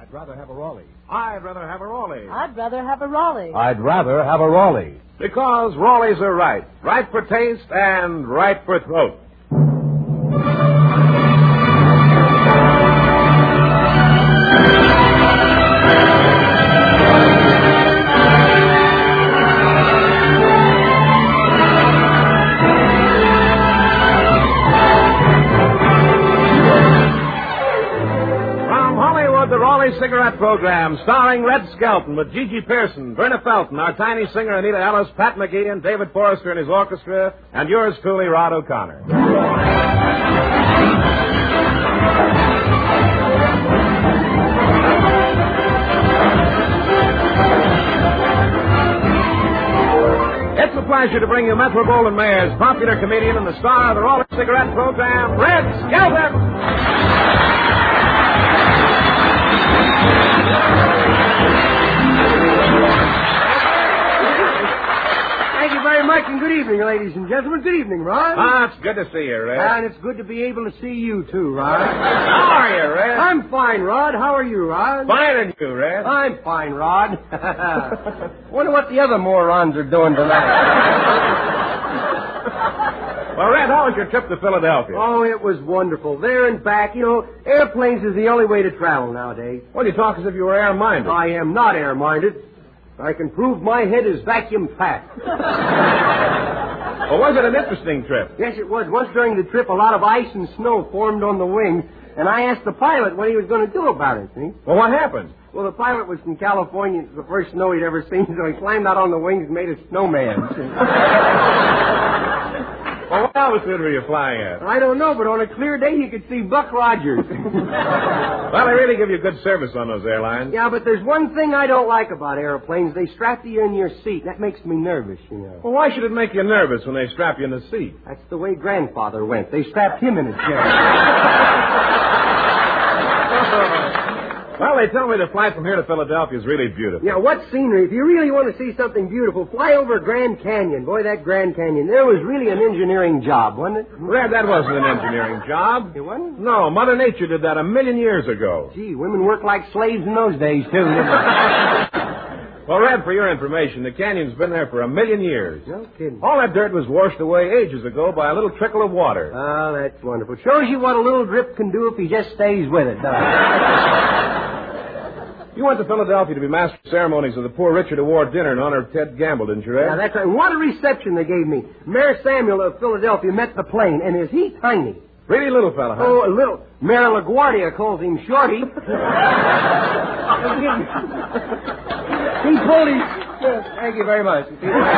I'd rather have a Raleigh. I'd rather have a Raleigh. I'd rather have a Raleigh. I'd rather have a Raleigh. Because Raleighs are right. Right for taste and right for throat. Cigarette program starring Red Skelton with Gigi Pearson, Verna Felton, our tiny singer Anita Ellis, Pat McGee, and David Forrester and his orchestra, and yours truly, Rod O'Connor. It's a pleasure to bring you Metro Goldwyn Mayer's popular comedian and the star of the Raleigh Cigarette program, Red Skelton. Thank you very much, and good evening, ladies and gentlemen. Good evening, Rod. It's good to see you, Red. And it's good to be able to see you, too, Rod. How are you, Red? I'm fine, Rod. How are you, Rod? Fine, and you, Red? I'm fine, Rod. Wonder what the other morons are doing tonight. Well, Red, how was your trip to Philadelphia? Oh, it was wonderful. There and back. You know, airplanes is the only way to travel nowadays. Well, you talk as if you were air-minded. I am not air-minded. I can prove my head is vacuum-packed. Well, was it an interesting trip? Yes, it was. Once during the trip, a lot of ice and snow formed on the wings, and I asked the pilot what he was going to do about it, see? Well, what happened? Well, the pilot was from California. It was the first snow he'd ever seen, so he climbed out on the wings and made a snowman. Well, what altitude were you flying at? I don't know, but on a clear day, you could see Buck Rogers. Well, they really give you good service on those airlines. Yeah, but there's one thing I don't like about airplanes. They strap you in your seat. That makes me nervous, you know. Well, why should it make you nervous when they strap you in the seat? That's the way Grandfather went. They strapped him in a chair. Well, they tell me the flight from here to Philadelphia is really beautiful. Yeah, what scenery. If you really want to see something beautiful, fly over Grand Canyon. Boy, that Grand Canyon. There was really an engineering job, wasn't it? Red, that wasn't an engineering job. It wasn't? No, Mother Nature did that 1,000,000 years ago. Gee, women worked like slaves in those days, too. Well, Red, for your information, the canyon's been there for 1,000,000 years. No kidding. All that dirt was washed away ages ago by a little trickle of water. Oh, that's wonderful. Shows you what a little drip can do if he just stays with it, doesn't it? You went to Philadelphia to be master of ceremonies of the Poor Richard Award dinner in honor of Ted Gamble, didn't you, Red? Yeah, that's right. What a reception they gave me. Mayor Samuel of Philadelphia met the plane, and is he tiny? Really little fella, huh? Oh, a little. Mayor LaGuardia calls him Shorty. He pulled his... Thank you very much.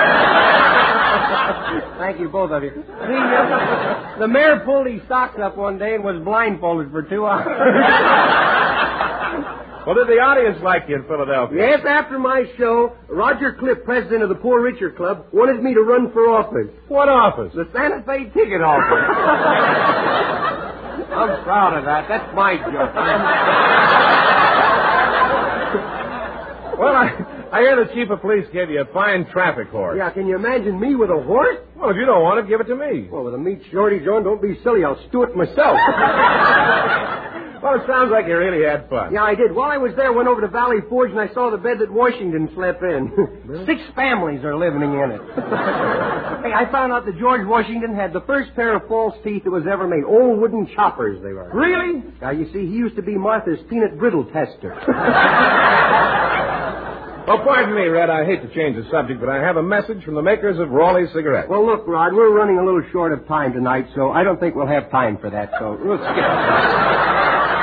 Thank you, both of you. The mayor pulled his socks up one day and was blindfolded for 2 hours. Well, did the audience like you in Philadelphia? Yes, after my show, Roger Cliff, president of the Poor Richard Club, wanted me to run for office. What office? The Santa Fe ticket office. I'm proud of that. That's my joke. Well, I hear the chief of police gave you a fine traffic horse. Yeah, can you imagine me with a horse? Well, if you don't want it, give it to me. Well, with a meat shortage on, don't be silly. I'll stew it myself. Well, it sounds like you really had fun. Yeah, I did. While I was there, I went over to Valley Forge and I saw the bed that Washington slept in. 6 families are living in it. Hey, I found out that George Washington had the first pair of false teeth that was ever made. Old wooden choppers they were. Really? Now, you see, he used to be Martha's peanut brittle tester. Oh, pardon me, Red. I hate to change the subject, but I have a message from the makers of Raleigh cigarettes. Well, look, Rod, we're running a little short of time tonight, so I don't think we'll have time for that, so we'll skip it.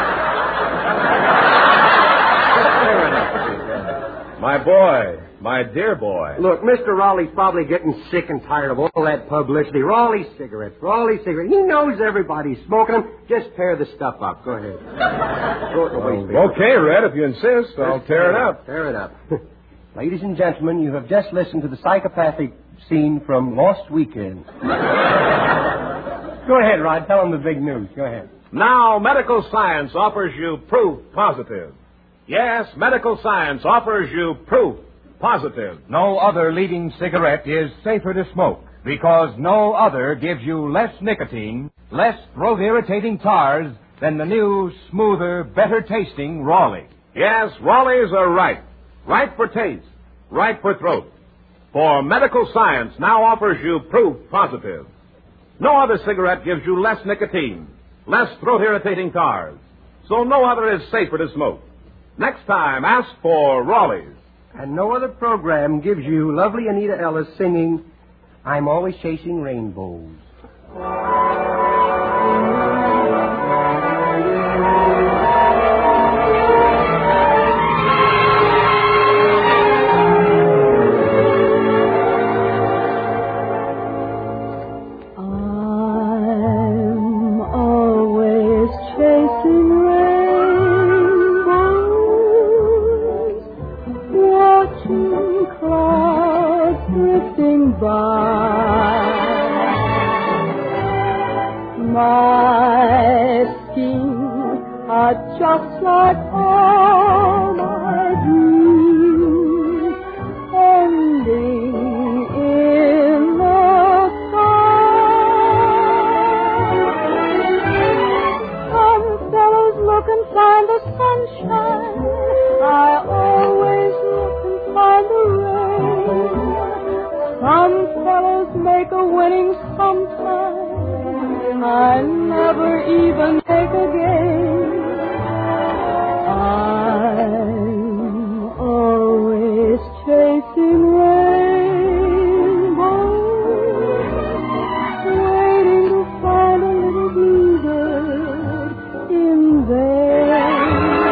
My boy, my dear boy. Look, Mr. Raleigh's probably getting sick and tired of all that publicity. Raleigh cigarettes. He knows everybody's smoking them. Just tear the stuff up. Go ahead. Throw it in the waste bin. Okay, Red, if you insist, I'll tear it up. Tear it up. Ladies and gentlemen, you have just listened to the psychopathic scene from Lost Weekend. Go ahead, Rod. Tell them the big news. Go ahead. Now, medical science offers you proof positive. Yes, medical science offers you proof positive. No other leading cigarette is safer to smoke because no other gives you less nicotine, less throat-irritating tars than the new, smoother, better-tasting Raleigh. Yes, Raleigh's are right. Right for taste. Right for throat. For medical science now offers you proof positive. No other cigarette gives you less nicotine, less throat-irritating tars. So no other is safer to smoke. Next time, ask for Raleigh's. And no other program gives you lovely Anita Ellis singing, I'm Always Chasing Rainbows. Just like all my dreams, ending in the sky. Some fellows look and find the sunshine. I always look and find the rain. Some fellows make a winning sometime. I never even make a game. I'm always chasing rainbows, waiting to find a little bluebird in there.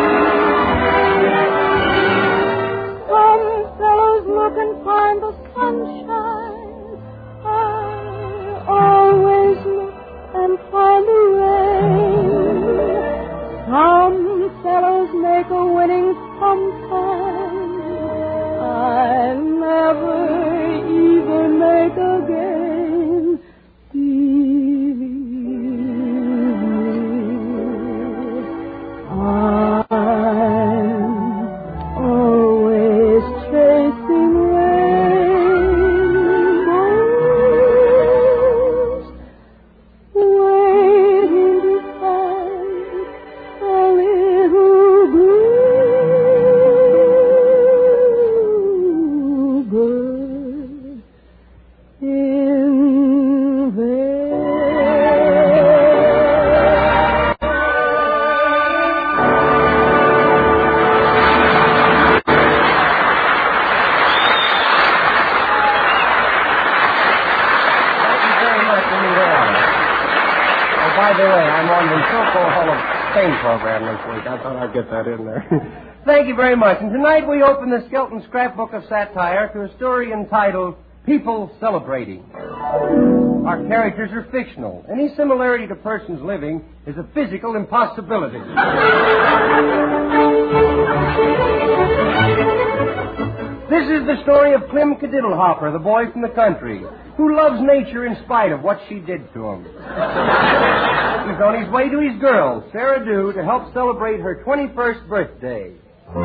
Some fellows look and find the sunshine. I always look and find the rain. Some fellows make a winning sometime. I never even make a game. Believe me, I'm always chasing rainbows, waiting to find a little bluebird in there. Thank you very much, Anita Ellis. Oh, by the way, I'm on the Silco Hall of Fame program this week. I thought I'd get that in there. Thank you very much. And tonight we open the Skelton Scrapbook of Satire to a story entitled People Celebrating. Our characters are fictional. Any similarity to persons living is a physical impossibility. This is the story of Clem Cadiddlehopper, the boy from the country, who loves nature in spite of what she did to him. He's on his way to his girl, Sarah Dew, to help celebrate her 21st birthday.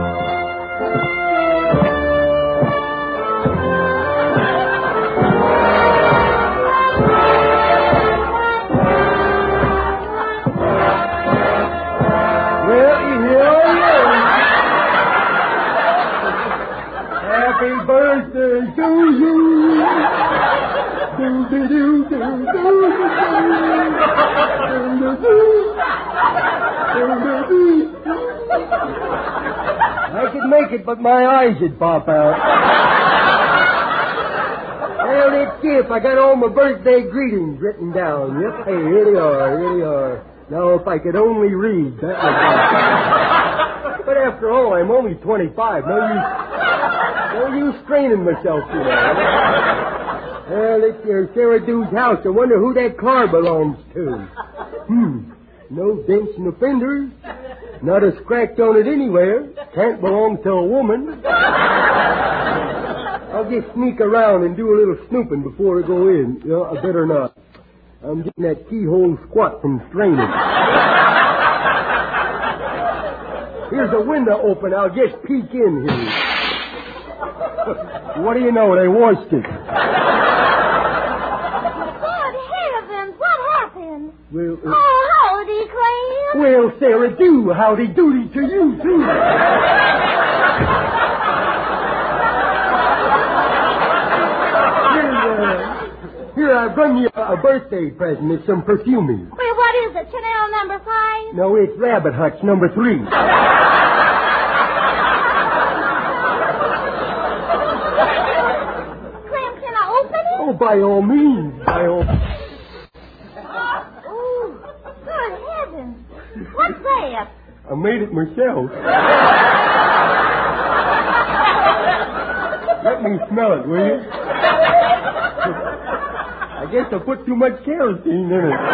Well, here I am. Happy birthday to you. I could make it, but my eyes would pop out. Well, it's Skip. I got all my birthday greetings written down. Yep, hey, here they are, here they are. Now, if I could only read, that would be... But after all, I'm only 25. No use straining myself, you know. Well, it's Sarah Dew's house. I wonder who that car belongs to. No dents in the fenders. Not a scratch on it anywhere. Can't belong to a woman. I'll just sneak around and do a little snooping before I go in. You know, I better not. I'm getting that keyhole squat from straining. Here's a window open. I'll just peek in here. What do you know? They washed it. Good heavens, what happened? Well, howdy, Clem. Well, Sarah, do howdy doody to you, too. Here, I've brought you a birthday present. It's some perfuming. Well, what is it? Chanel number 5? No, it's Rabbit Hutch number 3. Clem, can I open it? Oh, by all means. By all... Oh, good heavens. What's that? I made it myself. Let me smell it, will you? I guess I put too much kerosene in it.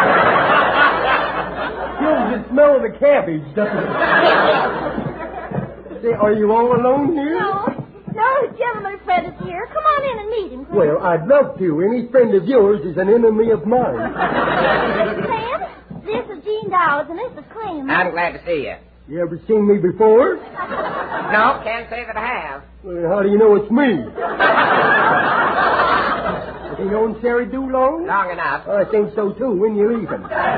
Kills the smell of the cabbage, doesn't it? Say, are you all alone here? No, his gentleman friend is here. Come on in and meet him, Clem. Well, I'd love to. Any friend of yours is an enemy of mine. Clem, this is Jean Dowds, and this is Clem. I'm glad to see you. You ever seen me before? No, can't say that I have. Well, how do you know it's me? Have you known Sarah Dew long? Long enough. I think so, too. When you leaving?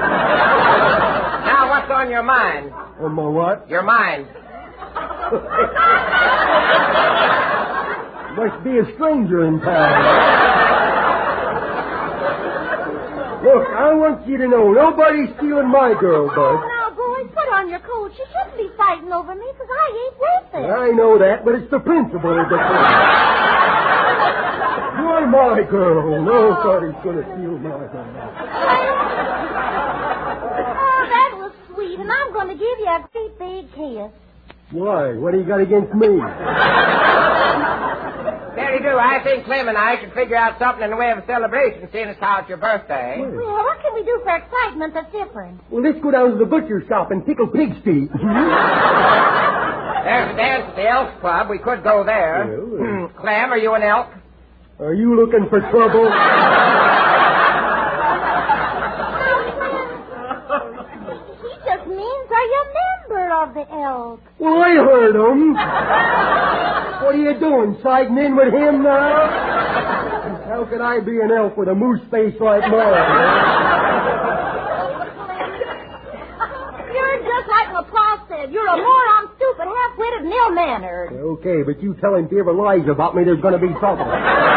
Now, what's on your mind? On my what? Your mind. Must be a stranger in town. Look, I want you to know nobody's stealing my girl, Bud. Now, boys, put on your coat. She shouldn't be fighting over me because I ain't with it. I know that, but it's the principle of the thing. You're my girl. Nobody's going to steal my girl. Oh, that was sweet, and I'm going to give you a great big kiss. Why? What do you got against me? Very do. I think Clem and I should figure out something in the way of a celebration, seeing as how it's your birthday. Well, what can we do for excitement that's different? Well, let's go down to the butcher shop and tickle pig's feet. There's a dance at the Elks Club. We could go there. Well, Clem, are you an elk? Are you looking for trouble? He just means, are you a member of the elk? Well, I heard him. What are you doing, siding in with him now? How could I be an elk with a moose face like mine? You're just like LaPlace said. You're a moron, stupid, half-witted, and ill-mannered. Okay, but you tell him if he ever lies about me, there's going to be trouble.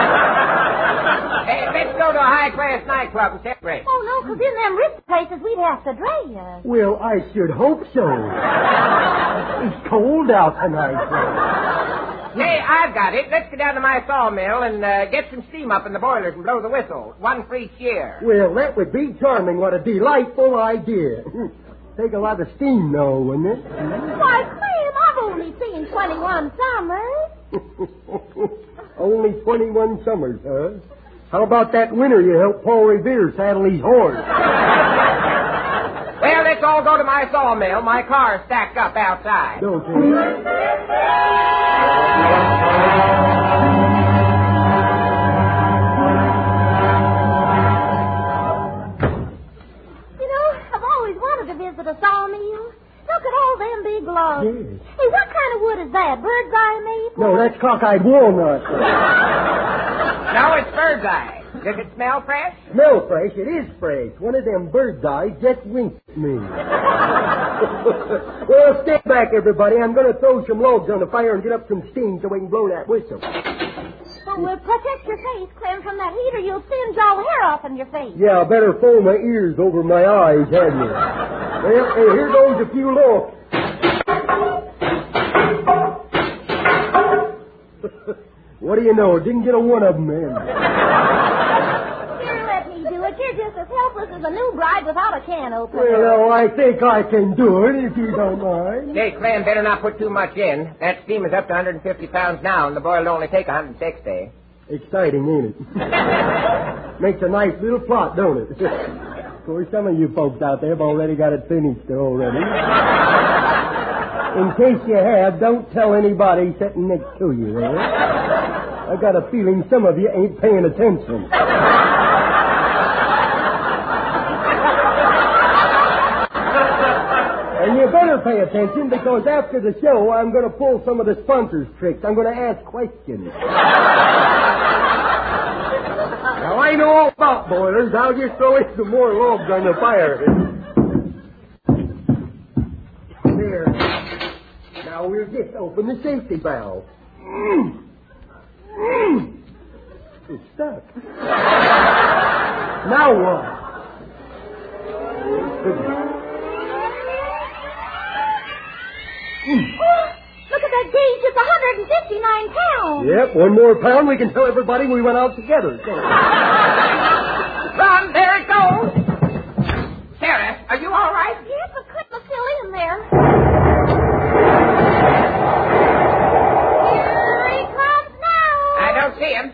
Hey, let's go to a high-class nightclub and separate. Oh, no, because in them rich places, we'd have to dray you. Well, I should hope so. It's cold out tonight. Hey, I've got it. Let's go down to my sawmill and get some steam up in the boilers and blow the whistle. One for each year. Well, that would be charming. What a delightful idea. Take a lot of steam, though, wouldn't it? Why, Clem, I've only seen 21 summers. Only 21 summers, huh? How about that winter you helped Paul Revere saddle his horse? Well, let's all go to my sawmill. My car's stacked up outside. Don't you? I've always wanted to visit a sawmill. Look at all them big logs. Yes. Hey, what kind of wood is that? Bird's eye maple? No, that's cockeyed walnut. No, it's bird's eye. Does it smell fresh? Smell fresh? It is fresh. One of them bird's eyes just winked at me. Well, stay back, everybody. I'm going to throw some logs on the fire and get up some steam so we can blow that whistle. Well, protect your face, Clem, from that heater. You'll singe all the hair off on your face. Yeah, I better fold my ears over my eyes, hadn't you? Well, hey, here goes a few logs. What do you know? Didn't get a one of them in. Here, let me do it. You're just as helpless as a new bride without a can opener. Well, now, I think I can do it, if you don't mind. Hey, Clem, better not put too much in. That steam is up to 150 pounds now, and the boil will only take 160. Exciting, ain't it? Makes a nice little plot, don't it? Of course, some of you folks out there have already got it finished already. In case you have, don't tell anybody sitting next to you, eh? I got a feeling some of you ain't paying attention. And you better pay attention, because after the show, I'm going to pull some of the sponsors' tricks. I'm going to ask questions. Now, I know all about boilers. I'll just throw in some more logs on the fire. Now we'll just open the safety valve. It's stuck. Now what? Look at that gauge. It's 159 pounds. Yep, one more pound, we can tell everybody we went out together. Run, there it goes. Sarah, are you all right? Yes, but Clint was still in there. Here he comes now. I don't see him.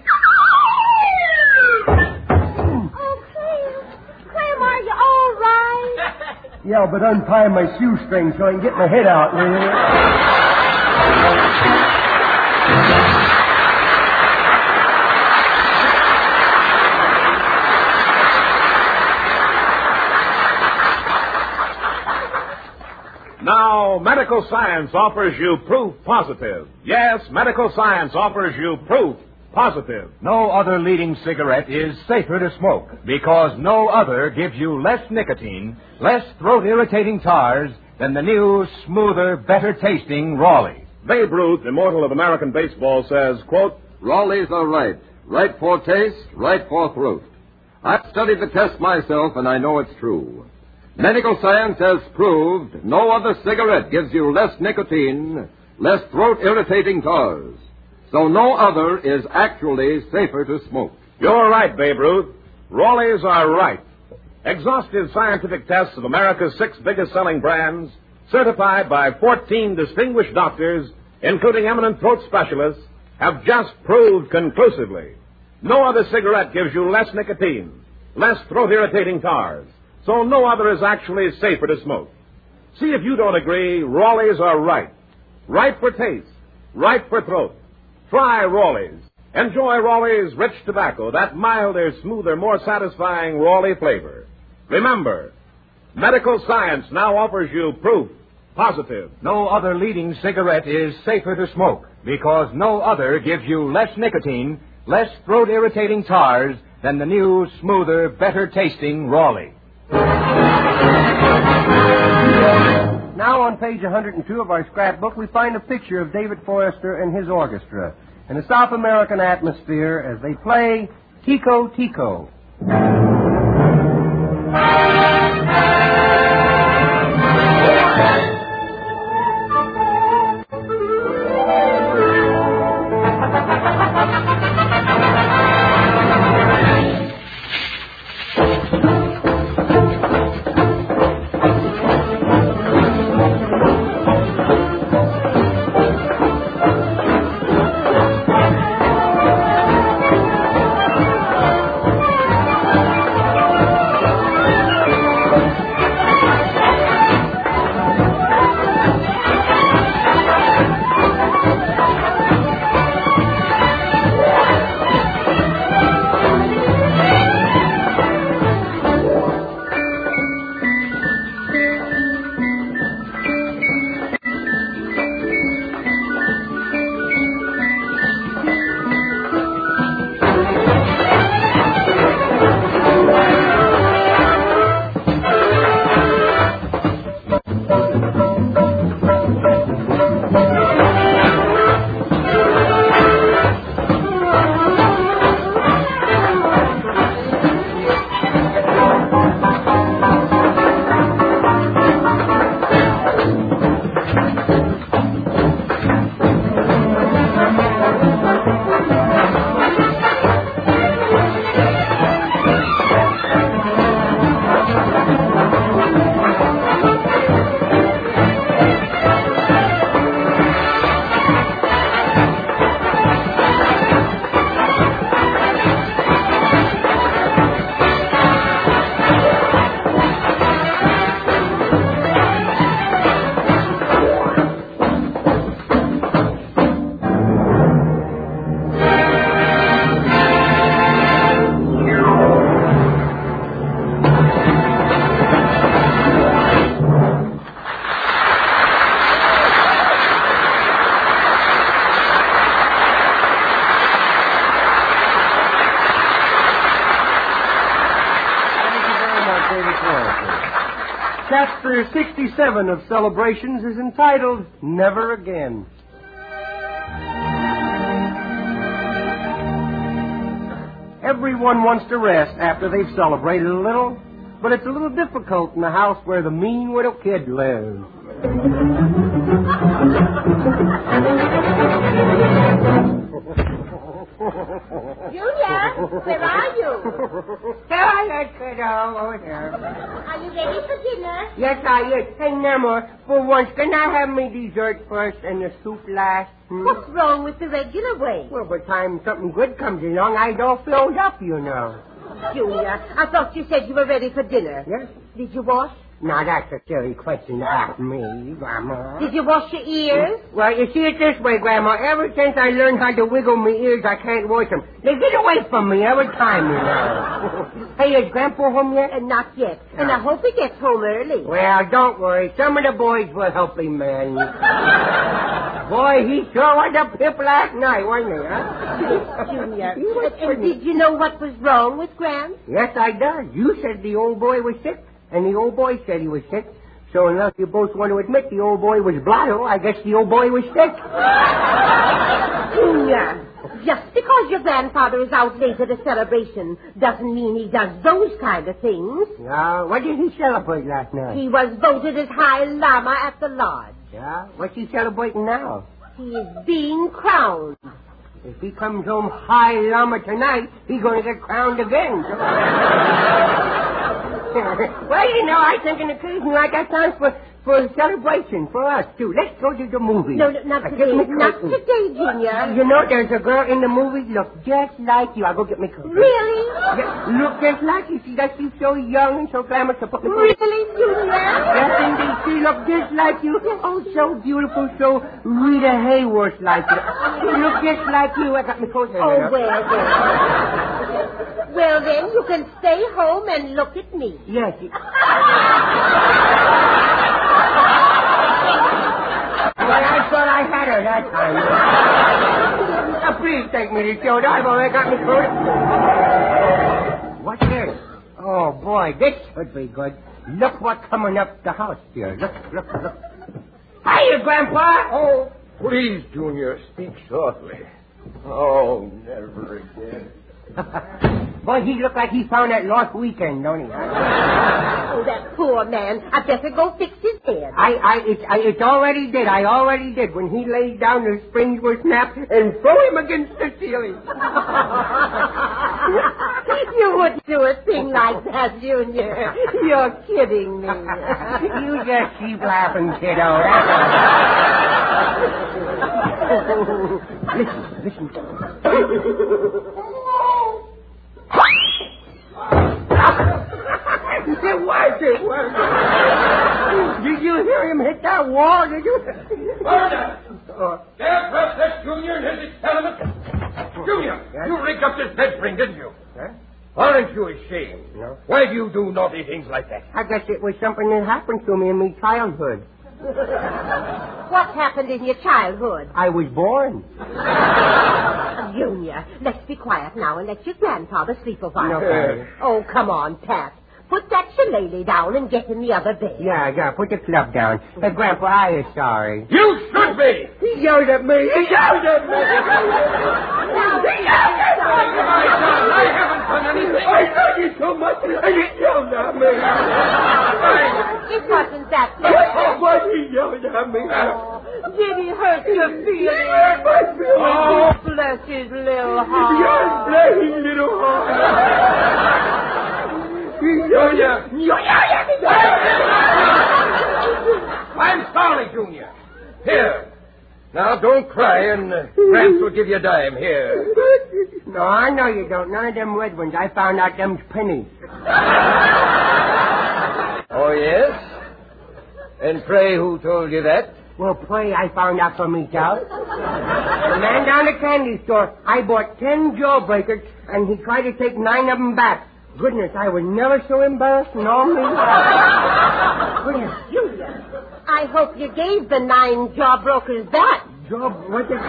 Oh, Clem, are you all right? Yeah, but untie my shoestring so I can get my head out. Now, medical science offers you proof positive. Yes, medical science offers you proof positive. No other leading cigarette is safer to smoke because no other gives you less nicotine, less throat-irritating tars than the new, smoother, better-tasting Raleigh. Babe Ruth, immortal of American baseball, says, quote, Raleighs are right. Right for taste, right for throat. I've studied the test myself, and I know it's true. Medical science has proved no other cigarette gives you less nicotine, less throat-irritating tars. So no other is actually safer to smoke. You're right, Babe Ruth. Raleighs are right. Exhaustive scientific tests of America's 6 biggest-selling brands, certified by 14 distinguished doctors, including eminent throat specialists, have just proved conclusively no other cigarette gives you less nicotine, less throat-irritating tars. So no other is actually safer to smoke. See if you don't agree. Raleighs are right. Right for taste. Right for throat. Try Raleighs. Enjoy Raleighs rich tobacco, that milder, smoother, more satisfying Raleigh flavor. Remember, medical science now offers you proof positive. No other leading cigarette is safer to smoke because no other gives you less nicotine, less throat-irritating tars than the new, smoother, better-tasting Raleigh. Now on page 102 of our scrapbook, we find a picture of David Forrester and his orchestra in a South American atmosphere as they play Tico Tico. Chapter 67 of Celebrations is entitled Never Again. Everyone wants to rest after they've celebrated a little, but it's a little difficult in the house where the mean little kid lives. Junior, where are you? Hello, kiddo. Over there. Are you ready for dinner? Yes, I is. Hey, Nemo, for once, can I have me dessert first and the soup last? What's wrong with the regular way? Well, by the time something good comes along, I don't filled up, you know. Junior, I thought you said you were ready for dinner. Yes? Did you wash? Now, that's a silly question to ask me, Grandma. Did you wash your ears? Well, you see it this way, Grandma. Ever since I learned how to wiggle my ears, I can't wash them. They get away from me every time, you know. Hey, is Grandpa home yet? Not yet. And I hope he gets home early. Well, don't worry. Some of the boys will help him, man. Boy, he sure was a pip last night, wasn't he, huh? Junior, and did you know what was wrong with Gramps? Yes, I does. You said the old boy was sick, and the old boy said he was sick. So unless you both want to admit the old boy was blotto, I guess the old boy was sick. Junior, just because your grandfather is out late at a celebration doesn't mean he does those kind of things. What did he celebrate last night? He was voted as High Lama at the lodge. Yeah? What's he celebrating now? He is being crowned. If he comes home High Lama tonight, he's going to get crowned again. Well, you know, I think an occasion like that sounds for a celebration for us, too. Let's go to the movies. No, not today. Not today, Junior. You know, there's a girl in the movie look just like you. I'll go get my coat. Really? Yeah, look just like you. See that she's so young and so glamorous. Really, Junior? Yes, indeed. She looked just like you. Oh, so beautiful, so Rita Hayworth like you. She looked just like you. I got my coat. Oh, well, then. Well, then, you can stay home and look at me. Yes. Well, I thought I had her that time. Please take me to show. I've already got me coat. What's this? Oh, boy, this should be good. Look what's coming up the house here. Look. Hiya, Grandpa. Oh, please, Junior, speak softly. Oh, never again. Boy, he looked like he found that lost weekend, don't he? Oh, that poor man. I'd better go fix his head. It's already did. I already did. When he laid down, the springs were snapped and threw him against the ceiling. You wouldn't do a thing like that, Junior. You're kidding me. You just keep laughing, kiddo. Listen. It was. Did you hear him hit that wall? Did you? Order! There, Professor Junior and his experiment. Junior, you rigged up this bed spring, didn't you? Huh? Aren't you ashamed? No. Why do you do naughty things like that? I guess it was something that happened to me in my childhood. What happened in your childhood? I was born. Junior, let's be quiet now and let your grandfather sleep a while. Okay. Oh, come on, Pat. Put that shillelagh down and get in the other bed. Yeah, put the club down. Grandpa, I is sorry. You should be! He yelled at me. I haven't done anything! I love you so much, and he yelled at me. It wasn't that Oh, but he yelled at me. Did he hurt your feelings? Oh, Bless his little heart. yes, bless his little heart. Junior! I'm sorry, Junior. Here. Now, don't cry, and Gramps will give you a dime. Here. No, I know you don't. None of them red ones. I found out them's pennies. Oh, yes? And pray, who told you that? Well, pray, I found out for myself. The man down the candy store, I bought 10 jawbreakers, and he tried to take 9 of them back. Goodness, I was never so embarrassed in all my life. Goodness. Junior, I hope you gave the 9 jawbrokers back. What the...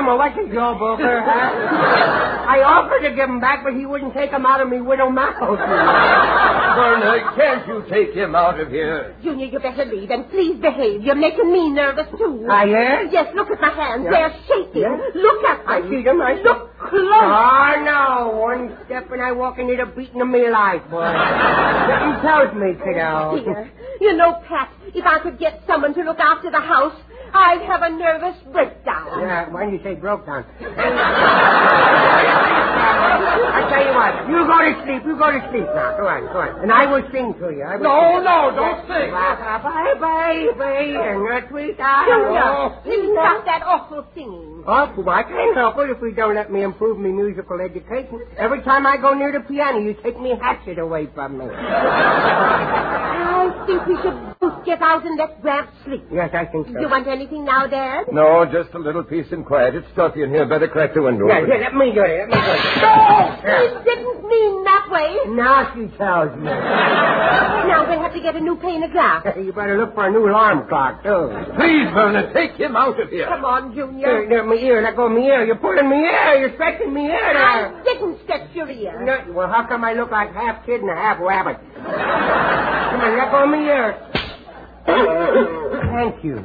Grandma, what's a jawbreaker, huh? I offered to give him back, but he wouldn't take him out of me widow mouth. Verna, can't you take him out of here? Junior, you better leave, and please behave. You're making me nervous, too. Ah, yes? Yes, look at my hands. Yeah. They're shaking. Yeah. Look at them. I see them. Look close. Oh, no. One step and I walk into the beating of me life, boy. Something tells me, kiddo. Dear, you know, Pat, if I could get someone to look after the house, I'd have a nervous breakdown. Yeah, why do you say broke down? I tell you what, you go to sleep. You go to sleep now. Go on. And I will sing to you. No, don't sing. Bye, baby, and your sweetheart. Junior, please stop that awful singing. Oh, well, I can't help it if you don't let me improve my musical education. Every time I go near the piano, you take me hatchet away from me. I think we should both get out and let Gramps sleep. Yes, I think so. Do you want anything now, Dad? No, just a little peace and quiet. It's stuffy in here. Better crack the window. Yeah, let me do it. No! He didn't mean that way. Now she tells me. Now we'll have to get a new pane of glass. You better look for a new alarm clock, too. Please, Verna, take him out of here. Come on, Junior. There, my ear. Let go of my ear. You're pulling me ear. You're stretching me ear I there. didn't stretch your ear. No, well, how come I look like half kid and a half rabbit? Come on, let go of my ear. Thank you.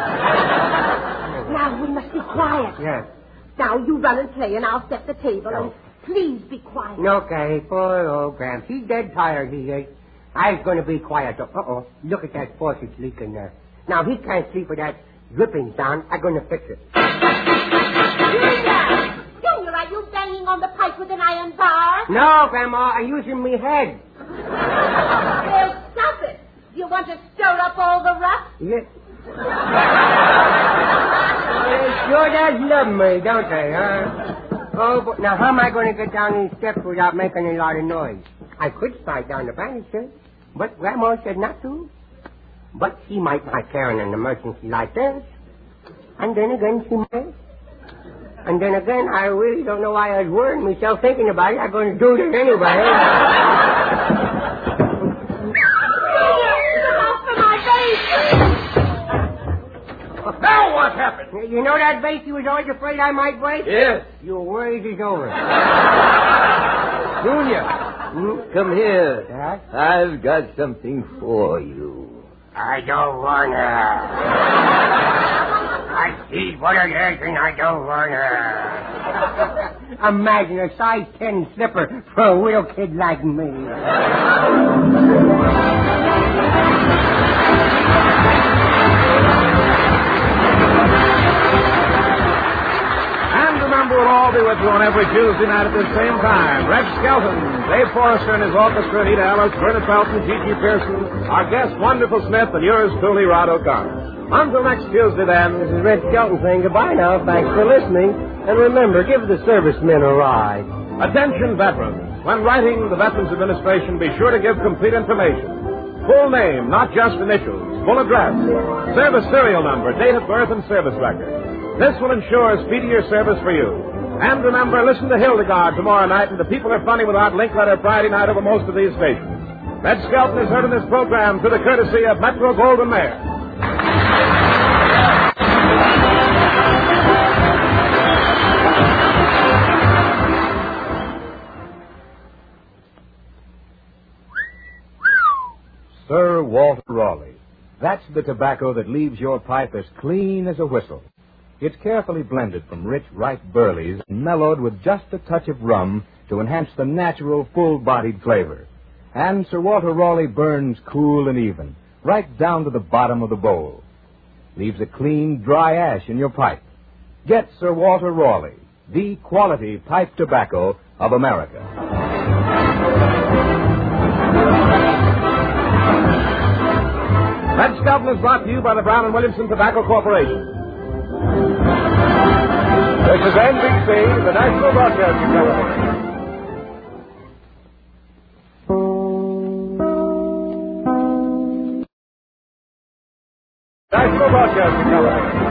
Now we must be quiet. Yes. Now you run and play, and I'll set the table. And please be quiet. Okay, poor old Gramps. He's dead tired, he is. I was going to be quiet. Uh-oh. Look at that faucet leaking there. Now, he can't sleep with that dripping sound. I'm going to fix it. Junior, are you banging on the pipe with an iron bar? No, Grandma. I'm using me head. Well, stop it. You want to stir up all the rust? Yes. They sure does love me, don't they, huh? Oh, but now how am I going to get down these steps without making a lot of noise? I could slide down the banister, but Grandma said not to. But she might not care in an emergency like this. And then again, she might. And then again, I really don't know why I was worrying myself thinking about it. I'm going to do it anyway. Now what happened? You know that vase you was always afraid I might break? Yes. Your worries is over. Junior, come here. Huh? I've got something for you. I don't wanna. I see what it is and I don't wanna. Imagine a size 10 slipper for a widow kid like me. We'll all be with you on every Tuesday night at the same time. Red Skelton, Dave Forrester and his orchestra, Anita Ellis, Verna Felton, Gigi Pearson, our guest, Wonderful Smith, and yours truly, Rod O'Connor. Until next Tuesday, then. This is Red Skelton saying goodbye now. Thanks for listening. And remember, give the servicemen a ride. Attention, veterans. When writing the Veterans Administration, be sure to give complete information. Full name, not just initials. Full address. Service serial number, date of birth, and service record. This will ensure speedier service for you. And remember, listen to Hildegard tomorrow night, and the People Are Funny without Linkletter Friday night over most of these stations. Red Skelton is heard in this program through the courtesy of Metro Goldwyn Mayer. Sir Walter Raleigh. That's the tobacco that leaves your pipe as clean as a whistle. It's carefully blended from rich, ripe burleys and mellowed with just a touch of rum to enhance the natural, full-bodied flavor. And Sir Walter Raleigh burns cool and even, right down to the bottom of the bowl. Leaves a clean, dry ash in your pipe. Get Sir Walter Raleigh, the quality pipe tobacco of America. Red Skelton is brought to you by the Brown and Williamson Tobacco Corporation. This is NBC, the National Broadcasting Company. National Broadcasting Company.